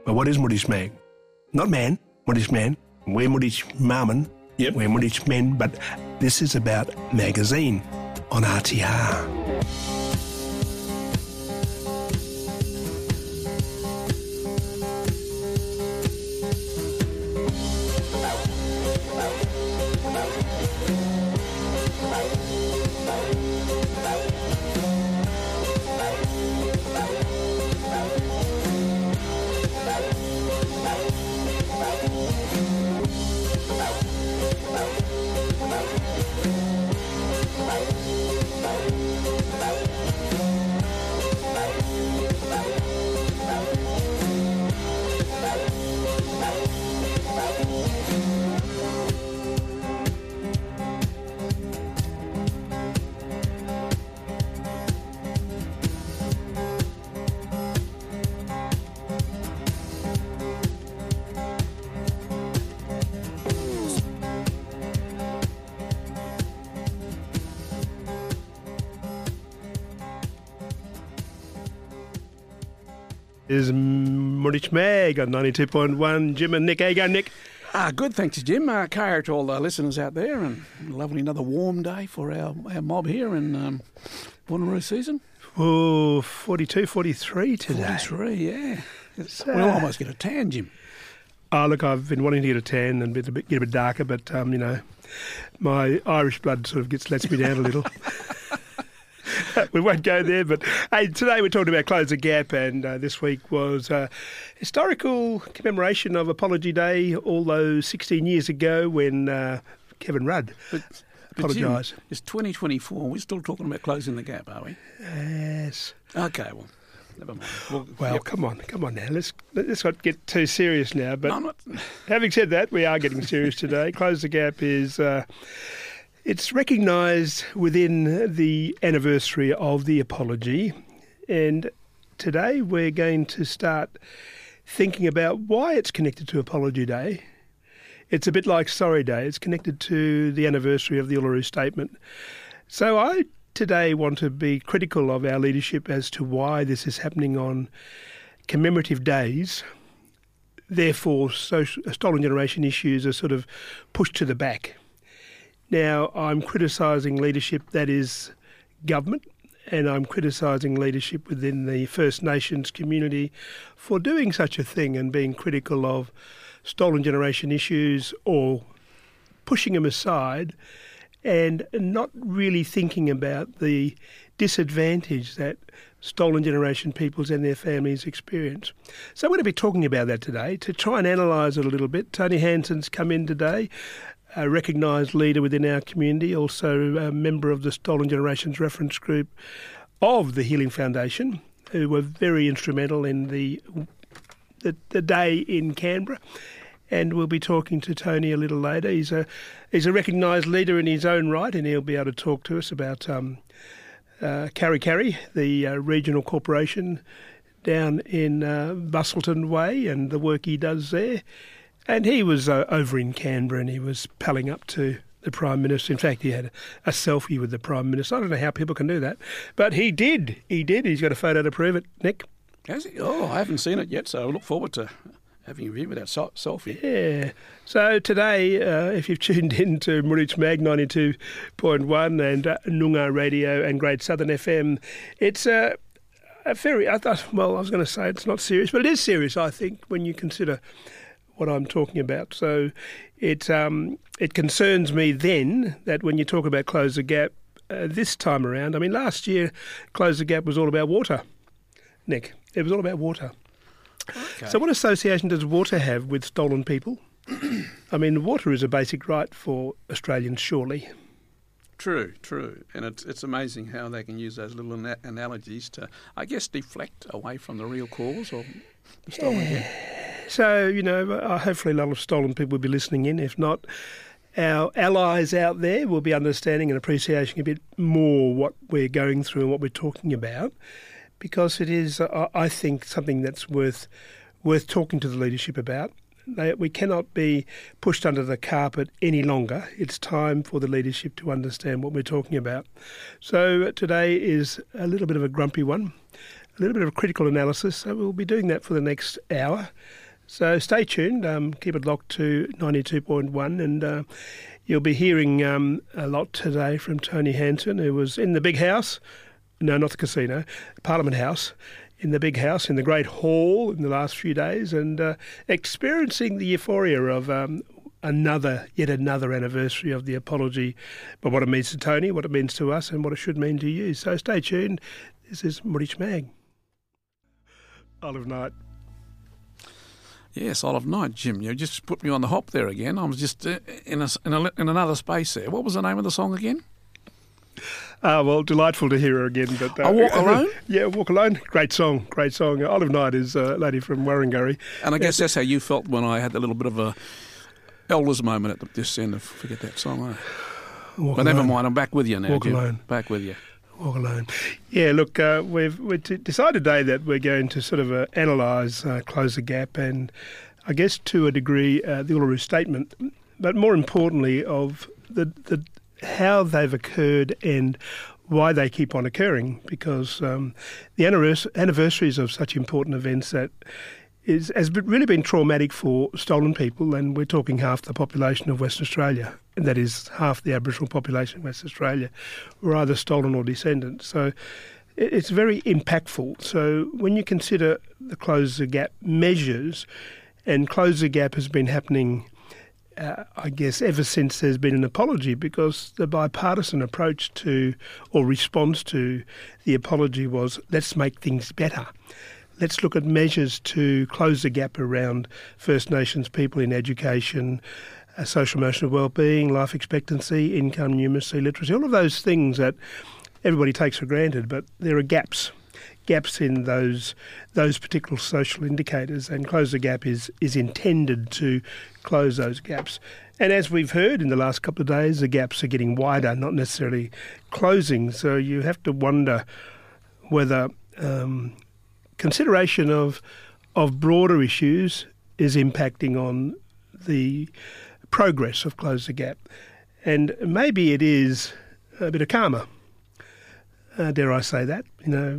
But what is Moody's Mag? Not man, Moody's man. We're Moody's Marmon. Yep. We're Moody's men. But this is about magazine on RTR. Is Moody's Mag on 92.1. Jim and Nick. How you going, Nick? Good, thanks, Jim. Kaya to all the listeners out there, and lovely another warm day for our mob here in Wanneroo season. Oh, 42, 43 today. 43, yeah. We'll almost get a tan, Jim. Oh, look, I've been wanting to get a tan and get a bit darker, but, you know, my Irish blood sort of lets me down a little. We won't go there, but hey, today we're talking about Close the Gap, and this week was historical commemoration of Apology Day, all those 16 years ago when Kevin Rudd apologised. It's 2024, and we're still talking about closing the gap, are we? Yes. Okay, well, never mind. Well, yep. come on now. Let's not get too serious now. But No, I'm not. Having said that, we are getting serious today. Close the Gap is... It's recognised within the anniversary of the apology, and today we're going to start thinking about why it's connected to Apology Day. It's a bit like Sorry Day. It's connected to the anniversary of the Uluru Statement. So I today want to be critical of our leadership as to why this is happening on commemorative days. Therefore, stolen generation issues are sort of pushed to the back. Now, I'm criticising leadership that is government, and I'm criticising leadership within the First Nations community for doing such a thing and being critical of stolen generation issues or pushing them aside and not really thinking about the disadvantage that stolen generation peoples and their families experience. So I'm going to be talking about that today to try and analyse it a little bit. Tony Hanson's come in today, a recognised leader within our community, also a member of the Stolen Generations Reference Group of the Healing Foundation, who were very instrumental in the day in Canberra. And we'll be talking to Tony a little later. He's a recognised leader in his own right, and he'll be able to talk to us about Kari Kari, the regional corporation down in Busselton Way, and the work he does there. And he was over in Canberra, and he was palling up to the Prime Minister. In fact, he had a selfie with the Prime Minister. I don't know how people can do that, but he did. He did. He's got a photo to prove it, Nick. Has he? Oh, I haven't seen it yet, so I look forward to having a view with that selfie. Yeah. So today, if you've tuned in to Moody's Mag 92.1 and Noongar Radio and Great Southern FM, it's a very... I was going to say it's not serious, but it is serious, I think, when you consider what I'm talking about. So it concerns me then that when you talk about Close the Gap this time around, I mean, last year Close the Gap was all about water, Nick. It was all about water. Okay. So what association does water have with stolen people? I mean, water is a basic right for Australians, surely. True. And it's amazing how they can use those little analogies to, I guess, deflect away from the real cause of the stolen gap. So, you know, hopefully a lot of stolen people will be listening in. If not, our allies out there will be understanding and appreciating a bit more what we're going through and what we're talking about, because it is, I think, something that's worth talking to the leadership about. We cannot be pushed under the carpet any longer. It's time for the leadership to understand what we're talking about. So today is a little bit of a grumpy one. a little bit of critical analysis. So we'll be doing that for the next hour. So stay tuned, keep it locked to 92.1, and you'll be hearing a lot today from Tony Hansen, who was in the big house, no, not the casino, Parliament House, in the big house, in the Great Hall in the last few days, and experiencing the euphoria of yet another anniversary of the apology, but what it means to Tony, what it means to us, and what it should mean to you. So stay tuned. This is Murich Mag. Olive Knight. Yes, Olive Knight, Jim. You just put me on the hop there again. I was just in another space there. What was the name of the song again? Well, delightful to hear her again. But Walk Alone? Yeah, Walk Alone. Great song. Olive Knight is a lady from Warringurry. And I guess that's how you felt when I had a little bit of a elders moment at this end. Forget that song. But never mind, I'm back with you now, Walk Jim. Alone. Back with you. Walk Alone. Yeah, look, we've decided today that we're going to sort of analyse Close the Gap and, I guess, to a degree, the Uluru Statement, but more importantly of the how they've occurred and why they keep on occurring, because the anniversaries of such important events has really been traumatic for stolen people, and we're talking half the population of Western Australia, and that is half the Aboriginal population of Western Australia, were either stolen or descendants. So it's very impactful. So when you consider the Close the Gap measures, and Close the Gap has been happening, I guess, ever since there's been an apology, because the bipartisan approach to, or response to, the apology was, let's make things better. Let's look at measures to close the gap around First Nations people in education, social emotional wellbeing, life expectancy, income, numeracy, literacy, all of those things that everybody takes for granted, but there are gaps in those particular social indicators, and Close the Gap is intended to close those gaps. And as we've heard in the last couple of days, the gaps are getting wider, not necessarily closing. So you have to wonder whether consideration of broader issues is impacting on the progress of Close the Gap. And maybe it is a bit of karma, dare I say that,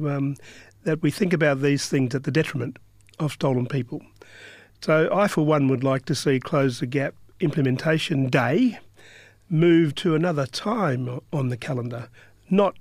that we think about these things at the detriment of stolen people. So I, for one, would like to see Close the Gap Implementation Day move to another time on the calendar, not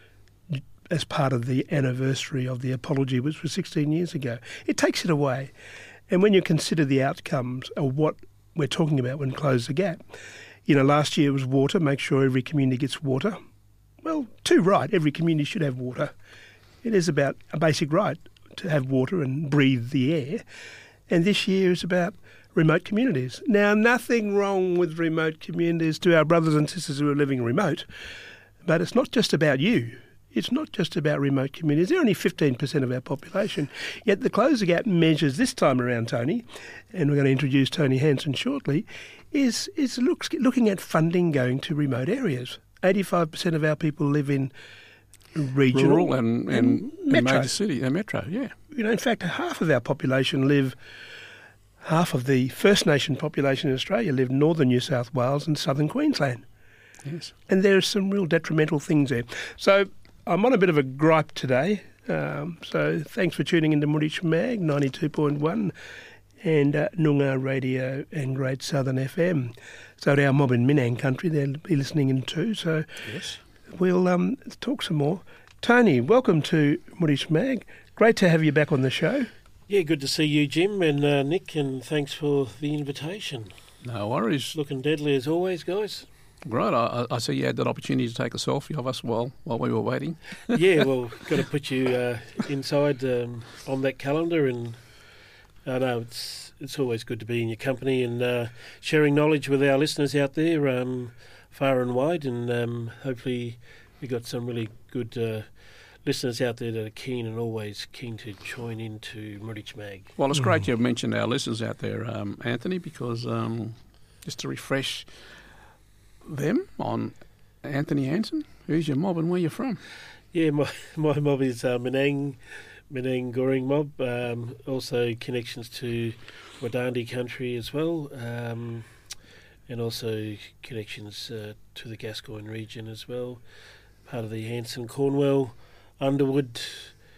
as part of the anniversary of the apology, which was 16 years ago. It takes it away. And when you consider the outcomes of what we're talking about when Close the Gap, last year was water, make sure every community gets water. Well, too right, every community should have water. It is about a basic right to have water and breathe the air. And this year is about remote communities. Now, nothing wrong with remote communities to our brothers and sisters who are living remote, but it's not just about you. It's not just about remote communities. They're only 15% of our population. Yet the Close the Gap measures this time around, Tony, and we're going to introduce Tony Hansen shortly, is looking at funding going to remote areas. 85% of our people live in regional rural and metro. Major city, metro, yeah. In fact, half of our population half of the First Nation population in Australia live northern New South Wales and southern Queensland. Yes. And there are some real detrimental things there. So I'm on a bit of a gripe today. So thanks for tuning into Murich Mag 92.1 and Noongar Radio and Great Southern FM. So our mob in Minang country, they'll be listening in too. So yes, we'll talk some more. Tony, welcome to Murich Mag. Great to have you back on the show. Yeah, good to see you, Jim, and Nick, and thanks for the invitation. No worries. Looking deadly as always, guys. Great. I see you had that opportunity to take a selfie of us while we were waiting. Yeah, well, got to put you inside on that calendar, and I know it's always good to be in your company and sharing knowledge with our listeners out there far and wide, and hopefully we got some really good listeners out there that are keen and always keen to join into Murich Mag. Well, it's great you've mentioned our listeners out there, Anthony, because just to refresh them on Anthony Hansen, who's your mob and where you're from? Yeah, my mob is Minang Goring mob, also connections to Wadandi country as well, and also connections to the Gascoyne region as well, part of the Hanson Cornwell Underwood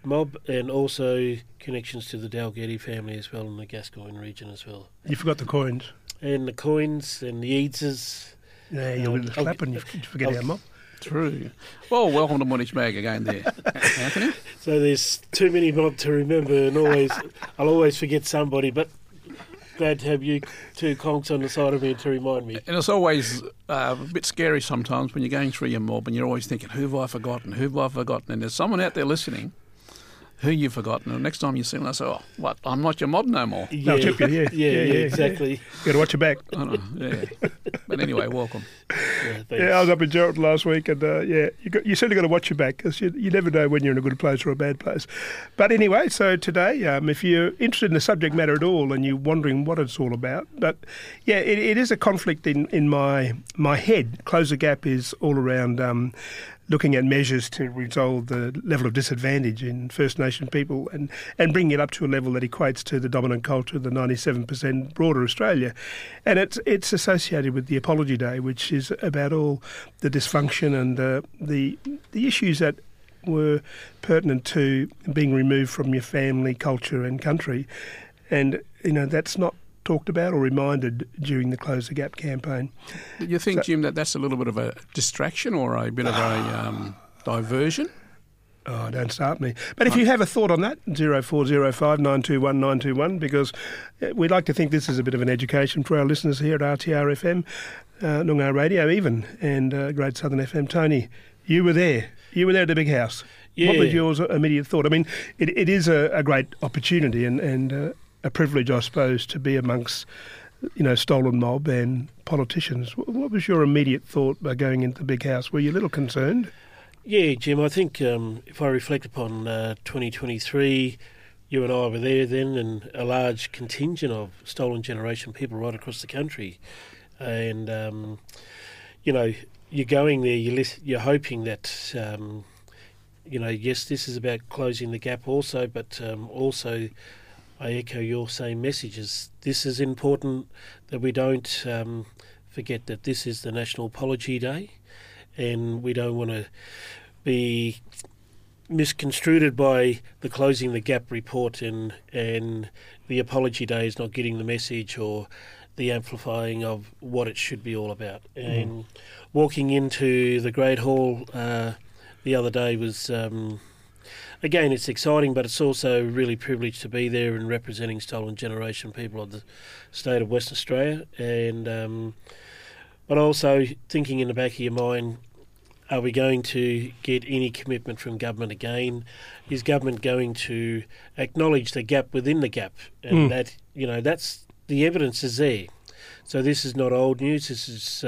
mob, and also connections to the Dalgety family as well in the Gascoyne region as well. You forgot the coins. And the Coins and the Eadses. Yeah, you're with the slap and you forget our mob. True. Well, welcome to Moonage Mag again there, Anthony. So there's too many mob to remember, and I'll always forget somebody, but glad to have you two conks on the side of me to remind me. And it's always a bit scary sometimes when you're going through your mob and you're always thinking, who have I forgotten? Who have I forgotten? And there's someone out there listening who you've forgotten. And the next time you see them, they say, oh, what, I'm not your mob no more. They'll tip you, Yeah, exactly. You got to watch your back. I know, yeah. But anyway, welcome. Yeah, I was up in Geraldton last week, and you certainly got to watch your back because you never know when you're in a good place or a bad place. But anyway, so today, if you're interested in the subject matter at all and you're wondering what it's all about, but yeah, it is a conflict in my head. Close the Gap is all around looking at measures to resolve the level of disadvantage in First Nation people and bringing it up to a level that equates to the dominant culture, the 97% broader Australia. And it's associated with the Apology Day, which is about all the dysfunction and the issues that were pertinent to being removed from your family, culture and country. And, that's not talked about or reminded during the Close the Gap campaign. You think, Jim, that's a little bit of a distraction or a bit of a diversion? Oh, don't start me. But if you have a thought on that, 0405 921 921, because we'd like to think this is a bit of an education for our listeners here at RTR FM, Noongar Radio even, and Great Southern FM. Tony, you were there. You were there at the big house. Yeah. What was your immediate thought? I mean, it is a great opportunity and a privilege, I suppose, to be amongst, stolen mob and politicians. What was your immediate thought by going into the big house? Were you a little concerned? Yeah, Jim, I think if I reflect upon 2023, you and I were there then, and a large contingent of stolen generation people right across the country. And, you're going there, you're hoping that, yes, this is about closing the gap also, but also I echo your same messages. This is important that we don't forget that this is the National Apology Day, and we don't want to be misconstrued by the Closing the Gap report and the Apology Day is not getting the message or the amplifying of what it should be all about. And walking into the Great Hall the other day was... Again, it's exciting, but it's also really privileged to be there and representing stolen generation people of the state of Western Australia. And but also thinking in the back of your mind, are we going to get any commitment from government again? Is government going to acknowledge the gap within the gap? And that, that's the evidence is there. So this is not old news. This is,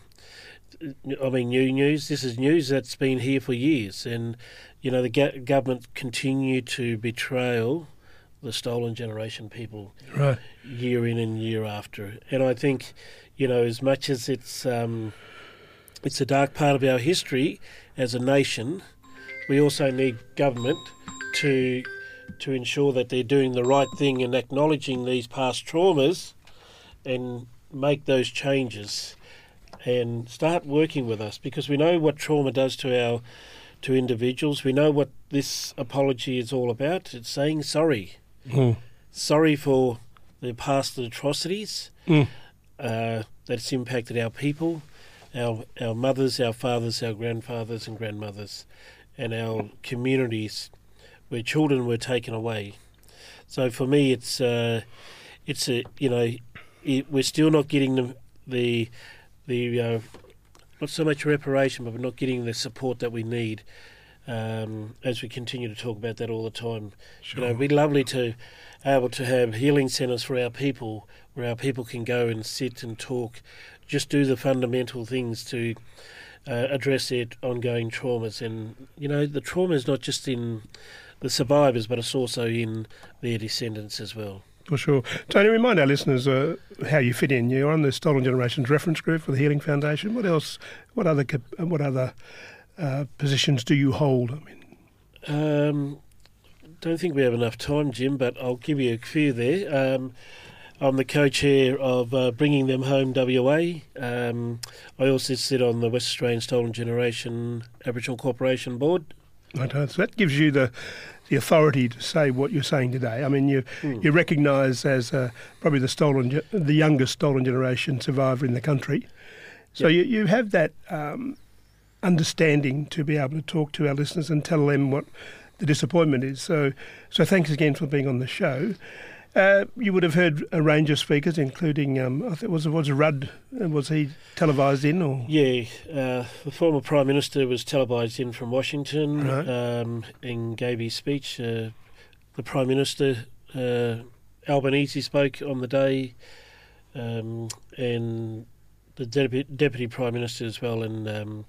new news. This is news that's been here for years. And the government continue to betrayal the stolen generation people right, year in and year after. And I think, as much as it's a dark part of our history as a nation, we also need government to ensure that they're doing the right thing and acknowledging these past traumas and make those changes and start working with us, because we know what trauma does to individuals. We know what this apology is all about. It's saying sorry. Sorry for the past atrocities that's impacted our people, our mothers, our fathers, our grandfathers and grandmothers, and our communities where children were taken away. So for me, we're still not getting the not so much reparation, but we're not getting the support that we need as we continue to talk about that all the time. Sure. It'd be lovely to able to have healing centres for our people, where our people can go and sit and talk, just do the fundamental things to address their ongoing traumas. And, the trauma is not just in the survivors, but it's also in their descendants as well. For sure. Tony, remind our listeners how you fit in. You're on the Stolen Generations Reference Group for the Healing Foundation. What else? What other positions do you hold? Don't think we have enough time, Jim, but I'll give you a few there. I'm the co-chair of Bringing Them Home WA. I also sit on the West Australian Stolen Generation Aboriginal Corporation Board. Okay, so that gives you the the authority to say what you're saying today. I mean, you're recognised as probably the youngest stolen generation survivor in the country. So you have that understanding to be able to talk to our listeners and tell them what the disappointment is. So thanks again for being on the show. You would have heard a range of speakers, including I think was Rudd. Was he televised in? Or yeah, the former Prime Minister was televised in from Washington, right. And gave his speech. The Prime Minister Albanese spoke on the day, and the Deputy Prime Minister as well, and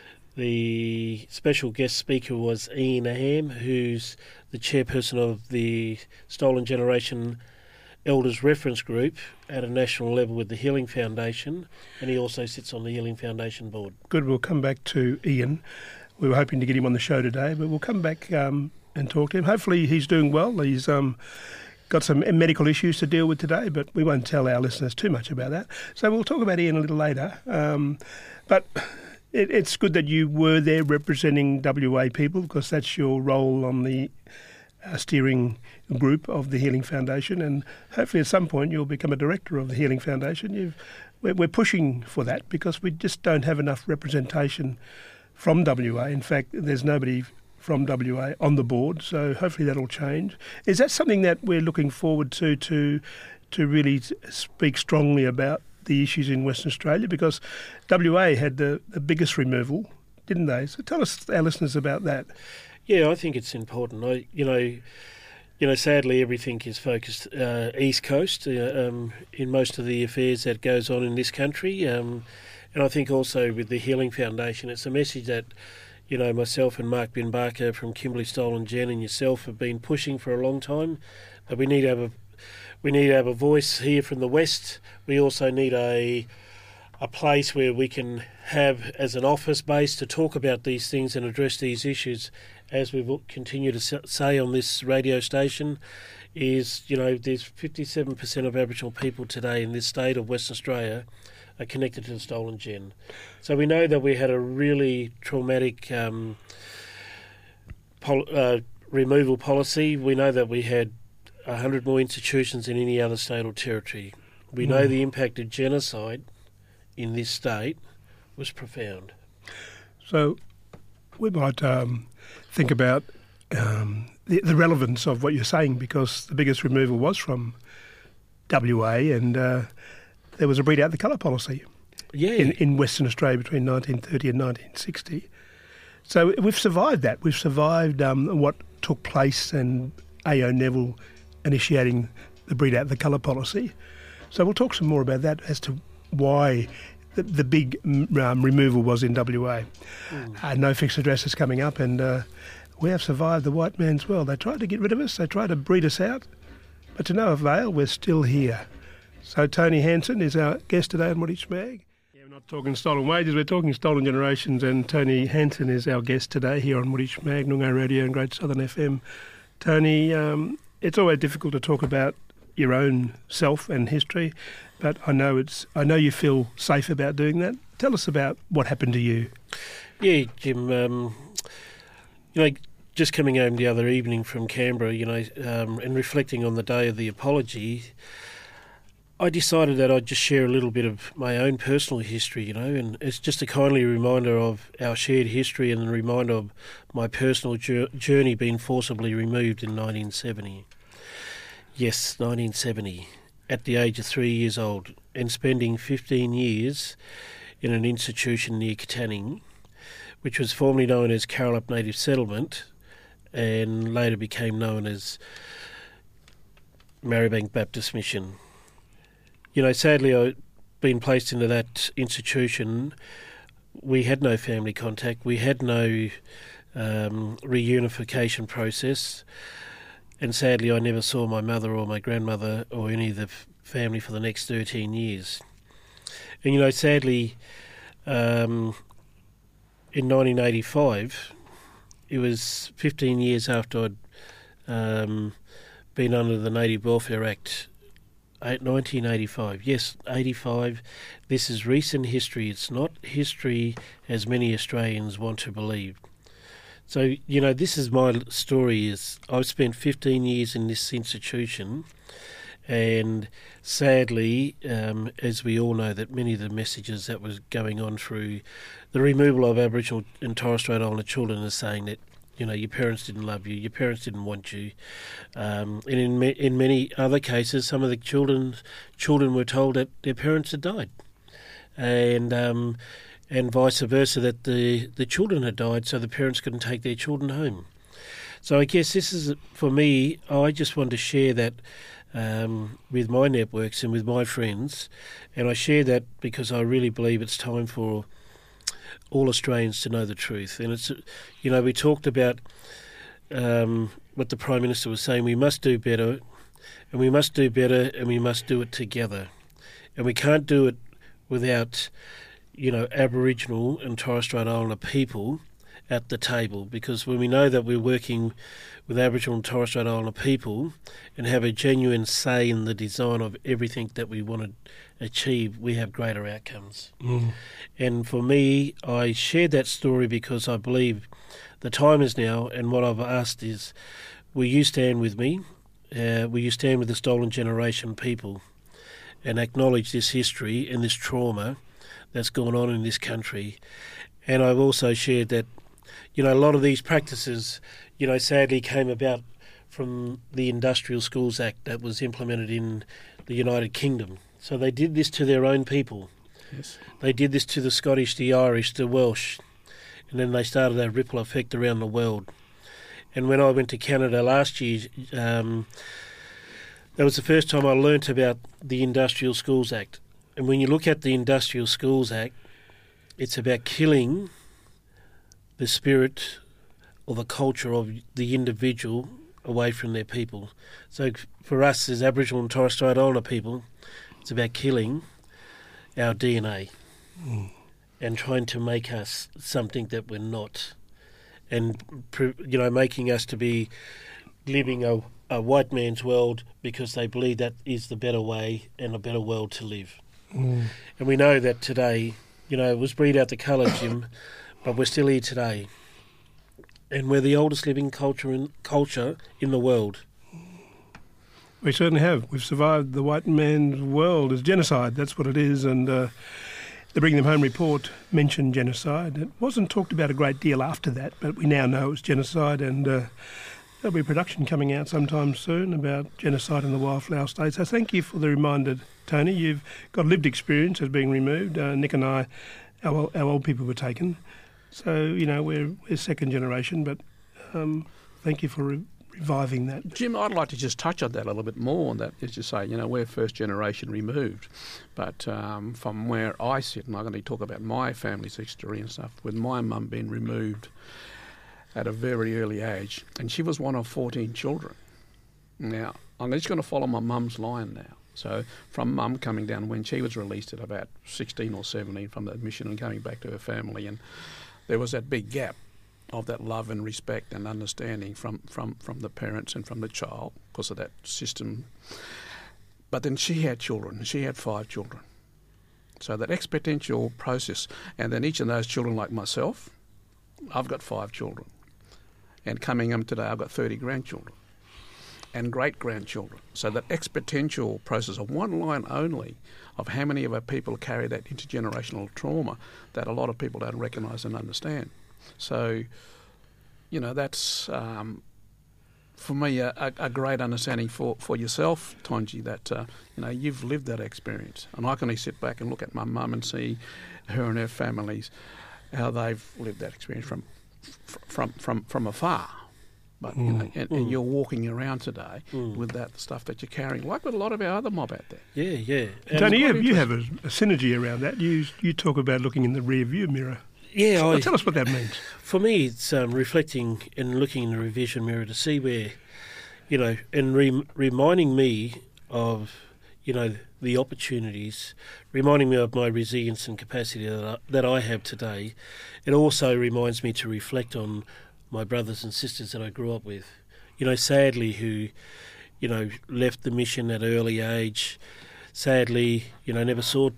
the special guest speaker was Ian Ham, who's the chairperson of the Stolen Generation Elders Reference Group at a national level with the Healing Foundation, and he also sits on the Healing Foundation board. Good, we'll come back to Ian. We were hoping to get him on the show today, but we'll come back and talk to him. Hopefully he's doing well. He's got some medical issues to deal with today, but we won't tell our listeners too much about that. So we'll talk about Ian a little later. But it's good that you were there representing WA people, because that's your role on the steering group of the Healing Foundation, and hopefully at some point you'll become a director of the Healing Foundation. We're pushing for that because we just don't have enough representation from WA. In fact, there's nobody from WA on the board, so hopefully that'll change. Is that something that we're looking forward to really speak strongly about the issues in Western Australia? Because WA had the biggest removal, didn't they? So tell us, our listeners, about that. Yeah, I think it's important. Sadly, everything is focused East Coast in most of the affairs that goes on in this country. And I think also with the Healing Foundation, it's a message that, myself and Mark Bin Barker from Kimberley Stolen Gen and yourself have been pushing for a long time. That we need to have a voice here from the West. We also need a place where we can have as an office base to talk about these things and address these issues. As we will continue to say on this radio station, is, there's 57% of Aboriginal people today in this state of Western Australia are connected to the Stolen Gen. So we know that we had a really traumatic removal policy. We know that we had 100 more institutions than any other state or territory. We know the impact of genocide in this state was profound. So we might think about the relevance of what you're saying, because the biggest removal was from WA, and there was a breed out the colour policy in Western Australia between 1930 and 1960. So we've survived that. We've survived what took place, and A.O. Neville initiating the breed out the colour policy. So we'll talk some more about that as to why the big removal was in WA. No fixed address is coming up, and we have survived the white man's world. They tried to get rid of us, they tried to breed us out, but to no avail, we're still here. So Tony Hansen is our guest today on Wooditch Mag. Yeah, we're not talking stolen wages, we're talking stolen generations, and Tony Hansen is our guest today here on Wooditch Mag, Noongar Radio and Great Southern FM. Tony, it's always difficult to talk about your own self and history, but I know you feel safe about doing that. Tell us about what happened to you. Yeah, Jim. Just coming home the other evening from Canberra, and reflecting on the day of the apology, I decided that I'd just share a little bit of my own personal history, and it's just a kindly reminder of our shared history and a reminder of my personal journey being forcibly removed in 1970. Yes, 1970, at the age of 3 years old, and spending 15 years in an institution near Katanning, which was formerly known as Carrolup Native Settlement and later became known as Marribank Baptist Mission. Sadly, I'd been placed into that institution. We had no family contact. We had no reunification process. And sadly, I never saw my mother or my grandmother or any of the family for the next 13 years. And, sadly, in 1985, it was 15 years after I'd been under the Native Welfare Act, 1985. Yes, 85. This is recent history. It's not history as many Australians want to believe. So, this is my story. Is I've spent 15 years in this institution, and sadly, as we all know, that many of the messages that was going on through the removal of Aboriginal and Torres Strait Islander children are saying that, your parents didn't love you, your parents didn't want you. And in many other cases, some of the children were told that their parents had died. And vice versa, that the children had died, so the parents couldn't take their children home. So I guess this is, for me, I just want to share that with my networks and with my friends, and I share that because I really believe it's time for all Australians to know the truth. And it's, we talked about what the Prime Minister was saying, we must do better, and we must do better, and we must do it together. And we can't do it without Aboriginal and Torres Strait Islander people at the table, because when we know that we're working with Aboriginal and Torres Strait Islander people and have a genuine say in the design of everything that we want to achieve, we have greater outcomes. And for me, I shared that story because I believe the time is now, and what I've asked is, will you stand with me? Will you stand with the Stolen Generation people and acknowledge this history and this trauma that's gone on in this country? And I've also shared that, a lot of these practices, sadly came about from the Industrial Schools Act that was implemented in the United Kingdom. So they did this to their own people. Yes. They did this to the Scottish, the Irish, the Welsh, and then they started a ripple effect around the world. And when I went to Canada last year, that was the first time I learnt about the Industrial Schools Act. And when you look at the Industrial Schools Act, it's about killing the spirit or the culture of the individual away from their people. So for us as Aboriginal and Torres Strait Islander people, it's about killing our DNA and trying to make us something that we're not, and making us to be living a white man's world because they believe that is the better way and a better world to live. And we know that today, it was breed out the colour, Jim, but we're still here today. And we're the oldest living culture in the world. We certainly have. We've survived the white man's world as genocide. That's what it is. And the Bring Them Home report mentioned genocide. It wasn't talked about a great deal after that, but we now know it's genocide, and there'll be production coming out sometime soon about genocide in the Wildflower State. So thank you for the reminder, Tony. You've got lived experience as being removed. Nick and I, our old people were taken. So, we're second generation, but thank you for reviving that. Jim, I'd like to just touch on that a little bit more, and that is to say, we're first generation removed. But from where I sit, and I'm going to talk about my family's history and stuff, with my mum being removed at a very early age, and she was one of 14 children. Now, I'm just going to follow my mum's line now. So from mum coming down when she was released at about 16 or 17 from the admission and coming back to her family, and there was that big gap of that love and respect and understanding from the parents and from the child because of that system. But then she had children. She had 5 children. So that exponential process, and then each of those children, like myself, I've got 5 children. And coming up today, I've got 30 grandchildren and great-grandchildren. So that exponential process of one line only of how many of our people carry that intergenerational trauma that a lot of people don't recognise and understand. So, that's, for me, a great understanding for yourself, Tonji, that, you've lived that experience. And I can only sit back and look at my mum and see her and her families, how they've lived that experience from afar. But, and you're walking around today with that stuff that you're carrying, like with a lot of our other mob out there. Yeah. Tony, you have a synergy around that. You talk about looking in the rear view mirror. Yeah, so tell us what that means. For me, it's reflecting and looking in the revision mirror to see where, and reminding me of, the opportunities, reminding me of my resilience and capacity that I have today. It also reminds me to reflect on my brothers and sisters that I grew up with, sadly, who, left the mission at an early age, sadly, never saw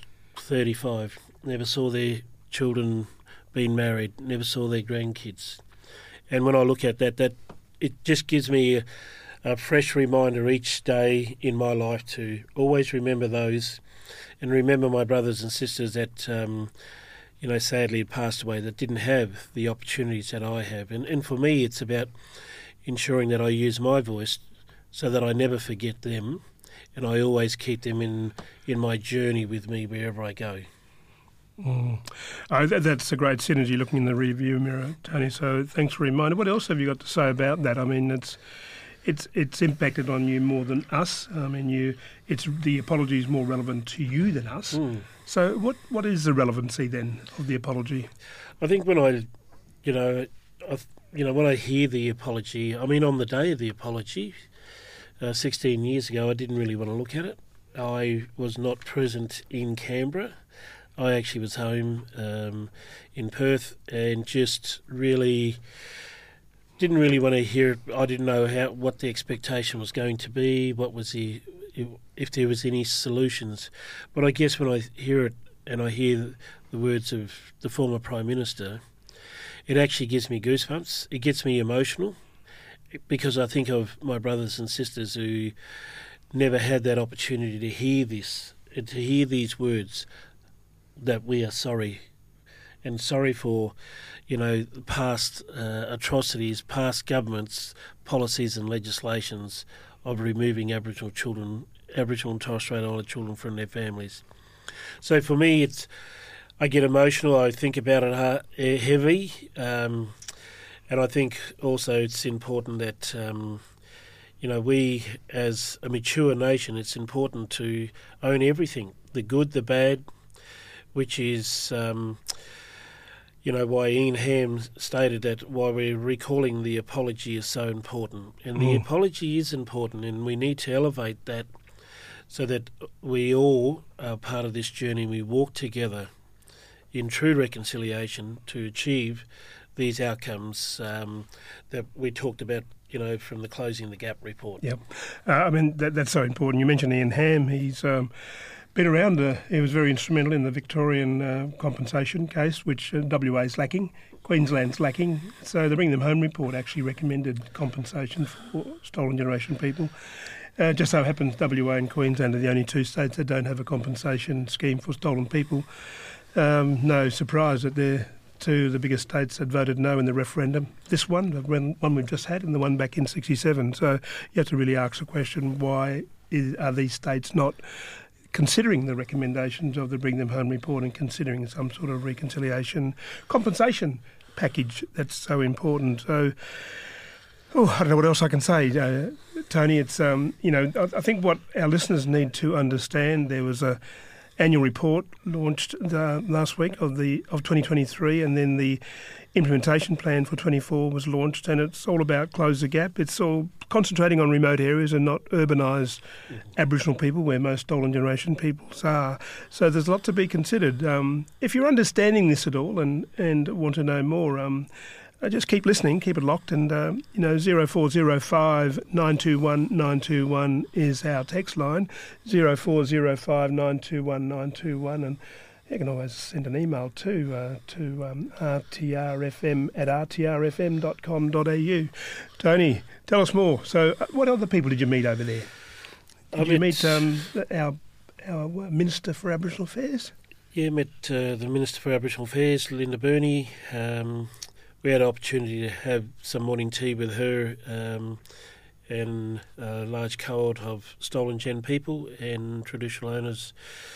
35, never saw their children being married, never saw their grandkids. And when I look at that it just gives me a fresh reminder each day in my life to always remember those, and remember my brothers and sisters that sadly had passed away, that didn't have the opportunities that I have. And for me, it's about ensuring that I use my voice so that I never forget them, and I always keep them in my journey with me wherever I go. That's a great synergy, looking in the rearview mirror, Tony. So thanks for reminding. What else have you got to say about that? I mean, it's impacted on you more than us. I mean, the apology is more relevant to you than us. So what is the relevancy then of the apology? I think when when I hear the apology, I mean, on the day of the apology, 16 years ago, I didn't really want to look at it. I was not present in Canberra. I actually was home in Perth, and just really didn't really want to hear it. I didn't know what the expectation was going to be, if there was any solutions. But I guess when I hear it and I hear the words of the former Prime Minister, it actually gives me goosebumps. It gets me emotional, because I think of my brothers and sisters who never had that opportunity to hear this, and to hear these words, that we are sorry, and sorry for, past atrocities, past governments' policies and legislations of removing Aboriginal and Torres Strait Islander children from their families. So for me, I get emotional. I think about it heavy, and I think also it's important that we, as a mature nation, it's important to own everything, the good, the bad, which is, why Ian Hamm stated that why we're recalling the apology is so important. And the apology is important, and we need to elevate that so that we all are part of this journey. We walk together in true reconciliation to achieve these outcomes that we talked about, from the Closing the Gap report. Yep. I mean, that's so important. You mentioned Ian Hamm. He's been around. He was very instrumental in the Victorian compensation case, which WA's lacking, Queensland's lacking. So the Bring Them Home report actually recommended compensation for stolen generation people. Just so happens WA and Queensland are the only two states that don't have a compensation scheme for stolen people. No surprise that they're two of the biggest states that voted no in the referendum. This one, the one we've just had, and the one back in 1967. So you have to really ask the question, why are these states not considering the recommendations of the Bring Them Home report and considering some sort of reconciliation compensation package that's so important? So, I don't know what else I can say, Tony. It's I think what our listeners need to understand, there was a annual report launched last week of 2023, and then the implementation plan for 24 was launched, and it's all about Close the Gap. It's all concentrating on remote areas and not urbanised Aboriginal people, where most stolen generation peoples are. So there's a lot to be considered. If you're understanding this at all and want to know more, just keep listening, keep it locked, and 0405 921 921 is our text line, 0405 921 921, and you can always send an email to rtrfm@rtrfm.com.au. Tony, tell us more. So what other people did you meet over there? Did you meet our Minister for Aboriginal Affairs? Yeah, met the Minister for Aboriginal Affairs, Linda Burney. We had an opportunity to have some morning tea with her and a large cohort of stolen gen people and traditional owners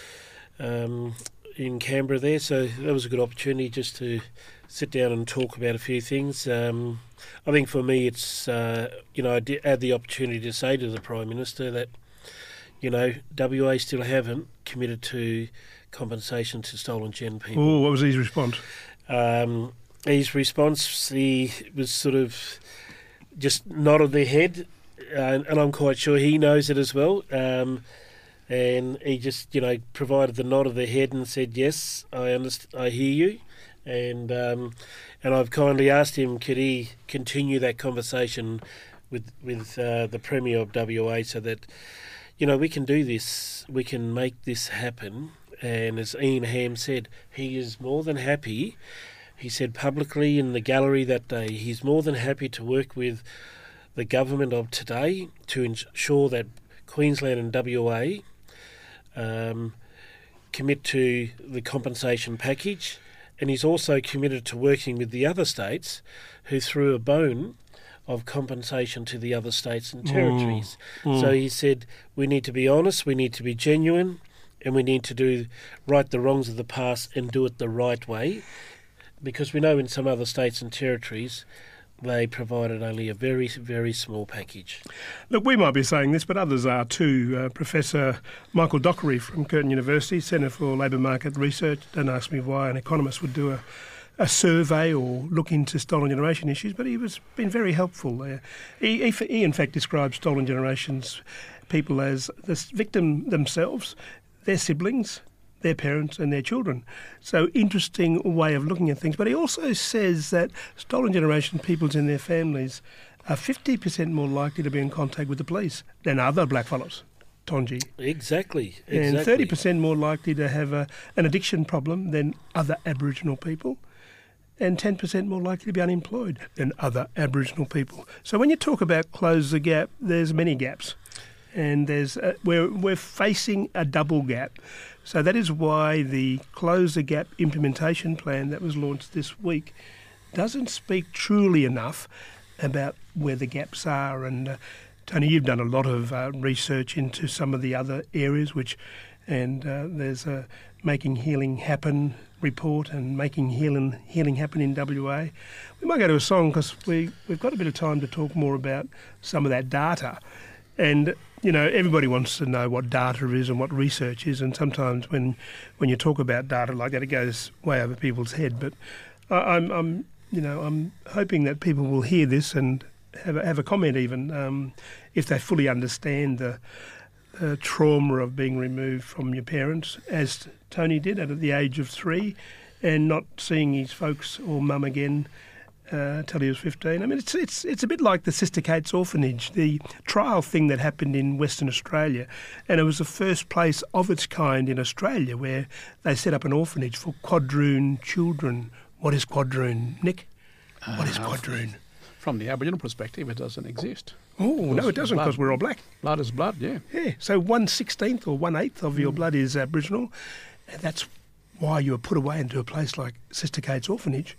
in Canberra there. So that was a good opportunity just to sit down and talk about a few things. I think for me it's, I had the opportunity to say to the Prime Minister that, WA still haven't committed to compensation to stolen gen people. Oh, what was his response? His response, he was sort of just nodded their head, and I'm quite sure he knows it as well. And he just, provided the nod of the head and said, "Yes, I understand. I hear you." And I've kindly asked him, could he continue that conversation with the Premier of WA, so that we can do this, we can make this happen. And as Ian Hamm said, he is more than happy he said publicly in the gallery that day he's more than happy to work with the government of today to ensure that Queensland and WA commit to the compensation package, and he's also committed to working with the other states who threw a bone of compensation to the other states and territories. So he said, we need to be honest, we need to be genuine, and we need to right the wrongs of the past and do it the right way, because we know in some other states and territories they provided only a very, very small package. Look, we might be saying this, but others are too. Professor Michael Dockery from Curtin University, Centre for Labour Market Research, don't ask me why an economist would do a survey or look into stolen generation issues, but he was been very helpful there. He in fact describes stolen generations people as the victim themselves, their siblings, their parents and their children. So interesting way of looking at things. But he also says that stolen generation peoples and their families are 50% more likely to be in contact with the police than other blackfellas. Tonji. Exactly. And 30% more likely to have an addiction problem than other Aboriginal people, and 10% more likely to be unemployed than other Aboriginal people. So when you talk about close the gap, there's many gaps, and we're facing a double gap. So that is why the Close the Gap implementation plan that was launched this week doesn't speak truly enough about where the gaps are. And Tony, you've done a lot of research into some of the other areas, there's a Making Healing Happen report and Making Healing Happen in WA. We might go to a song because we've got a bit of time to talk more about some of that data. And, everybody wants to know what data is and what research is, and sometimes when you talk about data like that, it goes way over people's head. But I'm hoping that people will hear this and have a comment even if they fully understand the trauma of being removed from your parents, as Tony did at the age of 3, and not seeing his folks or mum again till he was 15. I mean, it's a bit like the Sister Kate's Orphanage, the trial thing that happened in Western Australia, and it was the first place of its kind in Australia where they set up an orphanage for quadroon children. What is quadroon, Nick? What is quadroon? From the Aboriginal perspective, it doesn't exist. Oh, no, it doesn't, because we're all black. Blood is blood, yeah. Yeah, so 1/16 or 1/8 of your blood is Aboriginal, and that's why you were put away into a place like Sister Kate's Orphanage.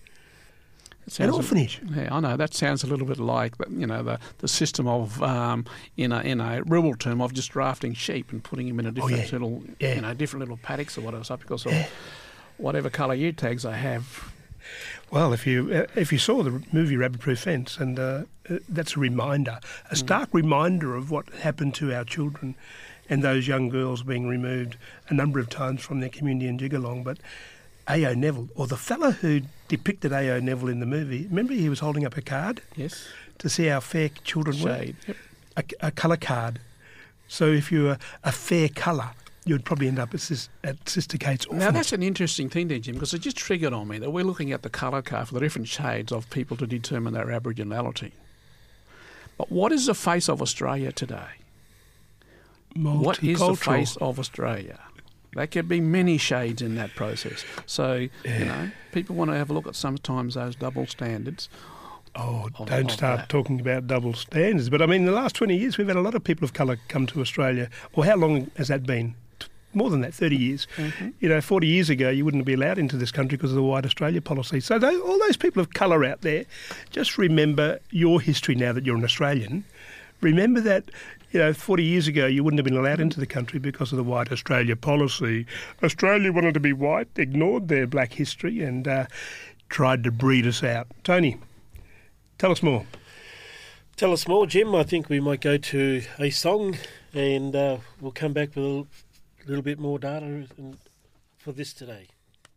An orphanage. Yeah, I know. That sounds a little bit like the system of in a rural term of just drafting sheep and putting them in a different different little paddocks or whatever. So because of whatever colour ear tags they have. Well, if you saw the movie Rabbit Proof Fence, and that's a reminder, a stark reminder of what happened to our children and those young girls being removed a number of times from their community in Jigalong. But A.O. Neville, or the fellow who depicted A.O. Neville in the movie, remember he was holding up a card? Yes. To see how fair children Shade. were? Yep. A colour card. So if you were a fair colour, you'd probably end up at Sister Kate's Orphanage. Now, that's an interesting thing there, Jim, because it just triggered on me that we're looking at the colour card for the different shades of people to determine their Aboriginality. But what is the face of Australia today? What is the face of Australia? There could be many shades in that process. So, people want to have a look at sometimes those double standards. Oh, don't start talking about double standards. But, I mean, in the last 20 years, we've had a lot of people of colour come to Australia. Well, how long has that been? More than that, 30 years. Mm-hmm. 40 years ago, you wouldn't be allowed into this country because of the White Australia policy. So all those people of colour out there, just remember your history now that you're an Australian. Remember that, 40 years ago, you wouldn't have been allowed into the country because of the White Australia policy. Australia wanted to be white, ignored their black history and tried to breed us out. Tony, tell us more. Tell us more, Jim. I think we might go to a song and we'll come back with a little bit more data for this today.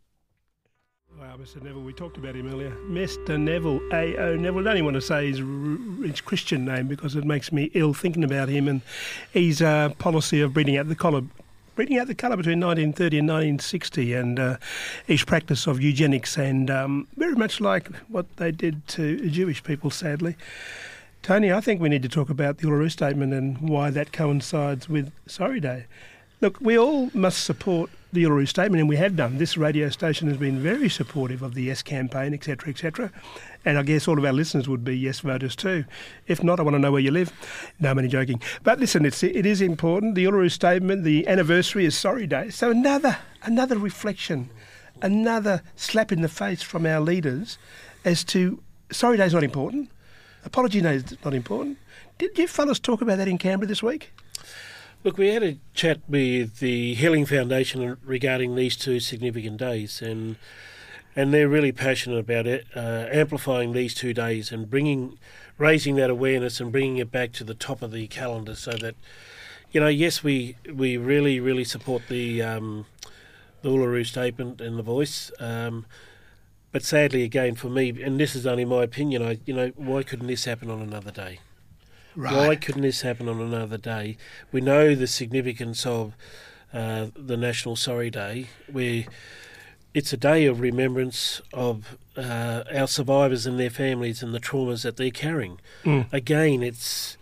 Wow, Mr. Neville, we talked about him earlier. Mr. Neville, A.O. Neville. I don't even want to say his Christian name because it makes me ill thinking about him. And his policy of breeding out the colour between 1930 and 1960, and his practice of eugenics, and very much like what they did to Jewish people, sadly. Tony, I think we need to talk about the Uluru Statement and why that coincides with Sorry Day. Look, we all must support the Uluru Statement, and we have done. This radio station has been very supportive of the Yes campaign, etc., etc. And I guess all of our listeners would be Yes voters too. If not, I want to know where you live. No, I'm only joking. But listen, it is important. The Uluru Statement, the anniversary is Sorry Day. So another reflection, another slap in the face from our leaders as to Sorry Day is not important. Apology Day is not important. Did you fellas talk about that in Canberra this week? Look, we had a chat with the Healing Foundation regarding these two significant days, and they're really passionate about it, amplifying these 2 days and raising that awareness and bringing it back to the top of the calendar, so that, yes, we really, really support the Uluru Statement and the Voice. But sadly, again, for me, and this is only my opinion, why couldn't this happen on another day? Right. Why couldn't this happen on another day? We know the significance of the National Sorry Day, where it's a day of remembrance of our survivors and their families and the traumas that they're carrying. Again, it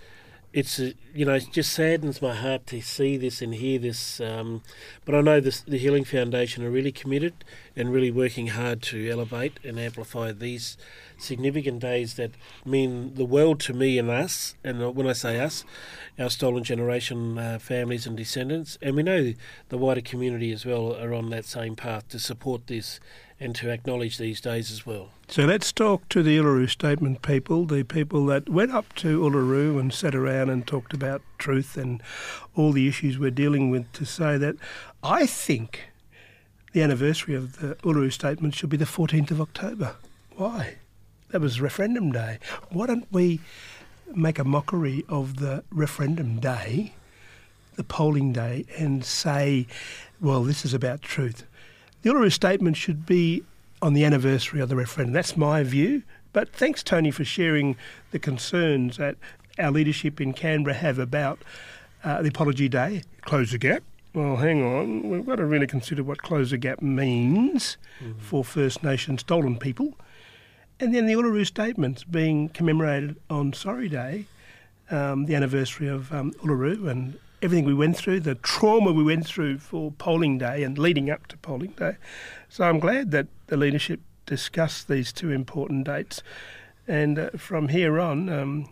just saddens my heart to see this and hear this. But I know the Healing Foundation are really committed and really working hard to elevate and amplify these significant days that mean the world to me and us. And when I say us, our Stolen Generation families and descendants. And we know the wider community as well are on that same path to support this and to acknowledge these days as well. So let's talk to the Uluru Statement people, the people that went up to Uluru and sat around and talked about truth and all the issues we're dealing with, to say that I think the anniversary of the Uluru Statement should be the 14th of October. Why? That was referendum day. Why don't we make a mockery of the referendum day, the polling day, and say, well, this is about truth? The Uluru Statement should be on the anniversary of the referendum. That's my view. But thanks, Tony, for sharing the concerns that our leadership in Canberra have about the Apology Day. Close the gap. Well, hang on. We've got to really consider what close the gap means for First Nation stolen people. And then the Uluru Statements being commemorated on Sorry Day, the anniversary of Uluru and everything we went through, the trauma we went through for polling day and leading up to polling day. So I'm glad that the leadership discussed these two important dates. And from here on,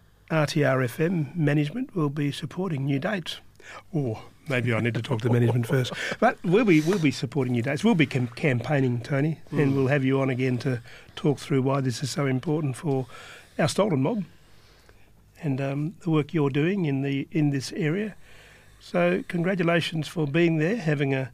RTR-FM management will be supporting new dates. Or maybe I need to talk to management first. But we'll be supporting new dates. We'll be campaigning, Tony, and we'll have you on again to talk through why this is so important for our stolen mob and the work you're doing in this area. So congratulations for being there, having a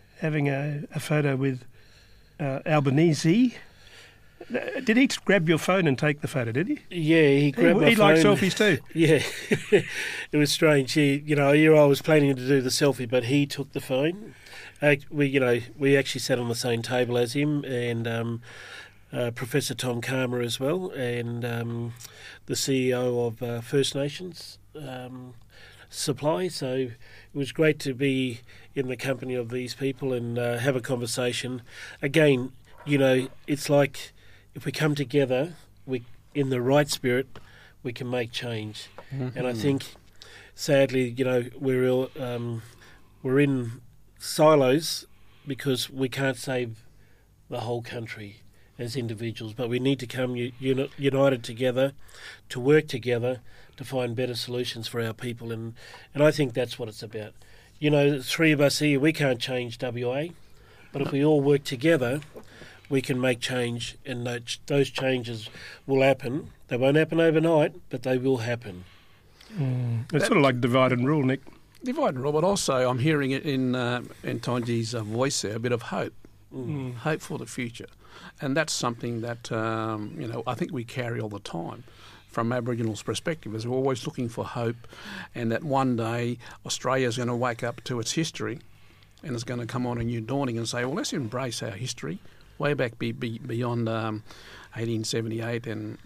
photo with Albanese. Did he grab your phone and take the photo, did he? Yeah, he grabbed my phone. He likes selfies too. Yeah, it was strange. I was planning to do the selfie, but he took the phone. We actually sat on the same table as him, and Professor Tom Karma as well, and the CEO of First Nations Supply. So it was great to be in the company of these people and have a conversation. Again, it's like if we come together, in the right spirit, we can make change. Mm-hmm. And I think, sadly, we're in silos because we can't save the whole country as individuals, but we need to come united together, to work together, to find better solutions for our people. And I think that's what it's about. The three of us here, we can't change WA, but if we all work together, we can make change, and those changes will happen. They won't happen overnight, but they will happen. It's sort of like divide and rule, Nick. Divide and rule, but also I'm hearing it in Tonji's voice there, a bit of hope, hope for the future. And that's something that, I think we carry all the time from Aboriginals' perspective, is we're always looking for hope, and that one day Australia's going to wake up to its history and it's going to come on a new dawning and say, well, let's embrace our history way back beyond 1878 and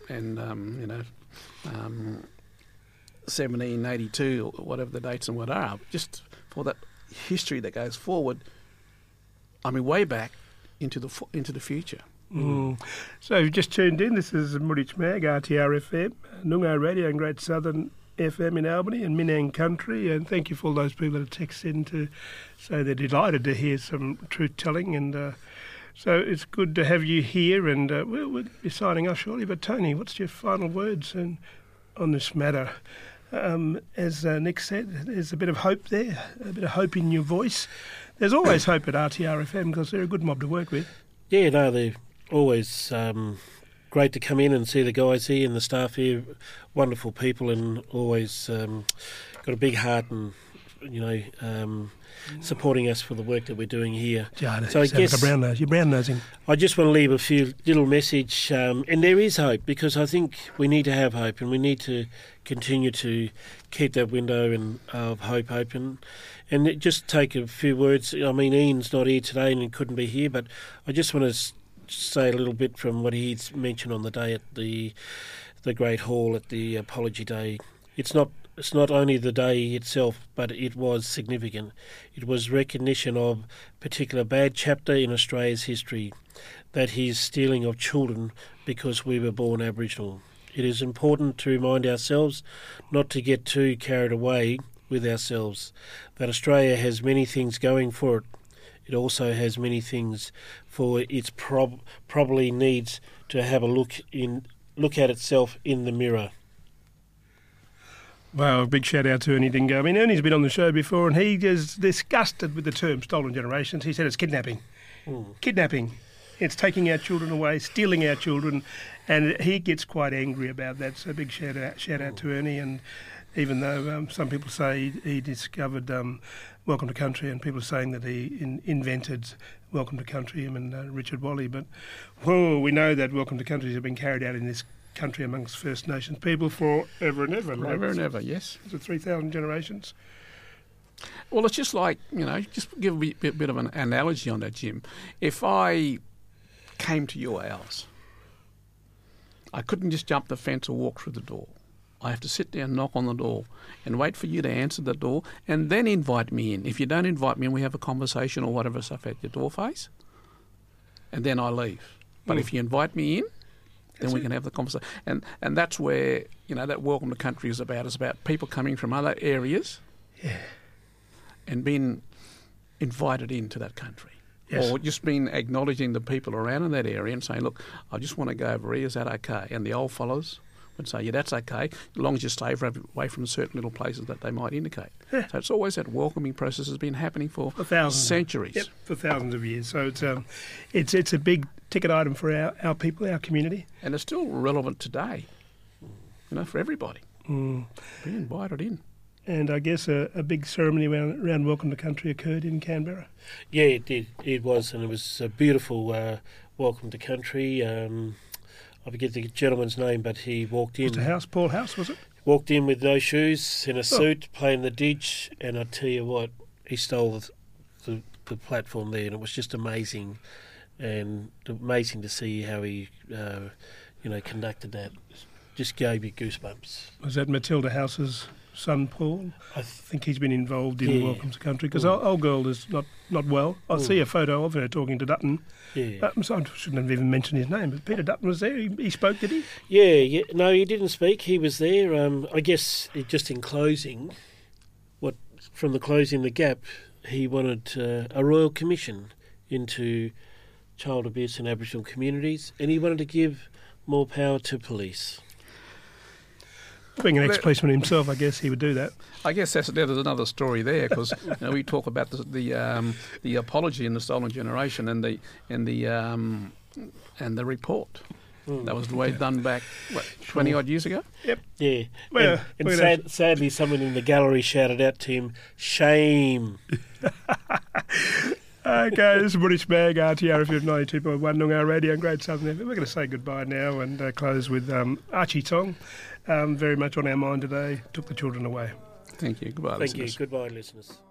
1782 or whatever the dates and what are, just for that history that goes forward. Way back into the future. So you've just tuned in. This is Murich Mag, RTR-FM, Noongar Radio and Great Southern FM in Albany and Minang Country, and thank you for all those people that have texted in to say they're delighted to hear some truth-telling, and so it's good to have you here, and we'll be signing off shortly. But Tony, what's your final words on this matter? As Nick said, there's a bit of hope there, a bit of hope in your voice. There's always hope at RTRFM because they're a good mob to work with. Yeah, no, they're always great to come in and see the guys here and the staff here. Wonderful people, and always got a big heart and, supporting us for the work that we're doing here. So I guess like brown nose. You're brown nosing. I just want to leave a few little message, and there is hope, because I think we need to have hope, and we need to continue to keep that window of hope open. And just take a few words. I mean, Ian's not here today and he couldn't be here, but I just want to say a little bit from what he's mentioned on the day at the Great Hall at the Apology Day. It's not only the day itself, but it was significant. It was recognition of a particular bad chapter in Australia's history, that is stealing of children because we were born Aboriginal. It is important to remind ourselves not to get too carried away with ourselves, that Australia has many things going for it. It also has many things for its probably needs to have a look at itself in the mirror. Well, big shout out to Ernie Dingo. I mean, Ernie's been on the show before, and he is disgusted with the term stolen generations. He said it's kidnapping. Kidnapping. It's taking our children away, stealing our children, and he gets quite angry about that. So big shout out to Ernie. And even though some people say he discovered Welcome to Country, and people are saying that he invented Welcome to Country, him and Richard Wally. But, we know that Welcome to Countries have been carried out in this country amongst First Nations people forever and ever. Forever and ever, yes. Is it 3,000 generations? Well, it's just like, just give a bit of an analogy on that, Jim. If I came to your house, I couldn't just jump the fence or walk through the door. I have to sit there and knock on the door and wait for you to answer the door and then invite me in. If you don't invite me in, we have a conversation or whatever stuff at your door face, and then I leave. But if you invite me in, then we can have the conversation. And that's where, that Welcome to Country is about. It's about people coming from other areas and being invited into that country. Yes. Or just been acknowledging the people around in that area and saying, look, I just want to go over here, is that okay? And the old fellows would say, yeah, that's okay, as long as you stay away from certain little places that they might indicate. Yeah. So it's always that welcoming process has been happening for centuries. Yep, for thousands of years. So it's a big ticket item for our people, our community. And it's still relevant today, for everybody. Being invited in. And I guess a big ceremony around Welcome to Country occurred in Canberra. Yeah, it did. It was, and it was a beautiful Welcome to Country. I forget the gentleman's name, but he walked in. Mr. Paul House, was it? Walked in with no shoes, in a suit, playing the didge, and I tell you what, he stole the platform there, and it was just amazing, and amazing to see how he, conducted that. Just gave me goosebumps. Was that Matilda House's son, Paul? I think he's been involved in Welcome to Country, because old girl is not well. I see a photo of her talking to Dutton. Yeah. So I shouldn't have even mentioned his name, but Peter Dutton was there. He spoke, did he? Yeah. No, he didn't speak. He was there. I guess just in closing, from the Closing the Gap, he wanted a royal commission into child abuse in Aboriginal communities, and he wanted to give more power to police. Being an ex-policeman himself, I guess he would do that. I guess there's another story there, because we talk about the apology in the Stolen Generation and the report. That was the way done back 20 odd years ago. Yep. Yeah. Well, and sadly, someone in the gallery shouted out to him, "Shame." Okay, this is British Bag, RTRFM 92.1 Noongar Radio and Great Southern FM. We're going to say goodbye now and close with Archie Tong. Very much on our mind today. Took the children away. Thank you. Goodbye, listeners. Thank you. Goodbye, listeners.